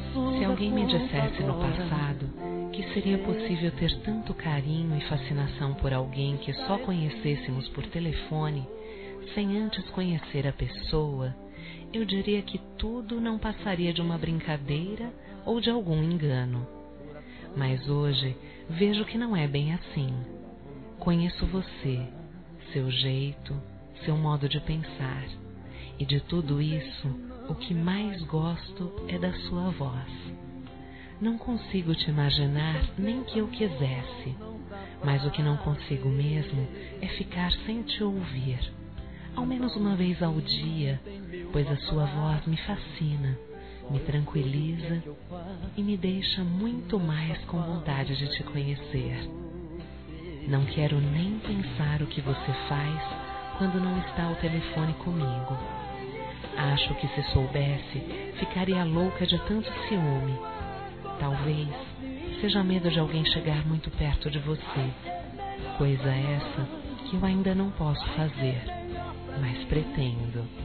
Se alguém me dissesse no passado que seria possível ter tanto carinho e fascinação por alguém que só conhecêssemos por telefone, sem antes conhecer a pessoa, eu diria que tudo não passaria de uma brincadeira ou de algum engano. Mas hoje vejo que não é bem assim. Conheço você, seu jeito, seu modo de pensar, e de tudo isso, o que mais gosto é da sua voz. Não consigo te imaginar nem que eu quisesse, mas o que não consigo mesmo é ficar sem te ouvir, ao menos uma vez ao dia, pois a sua voz me fascina, me tranquiliza e me deixa muito mais com vontade de te conhecer. Não quero nem pensar o que você faz quando não está ao telefone comigo. Acho que se soubesse, ficaria louca de tanto ciúme. Talvez seja medo de alguém chegar muito perto de você, coisa essa que eu ainda não posso fazer, mas pretendo.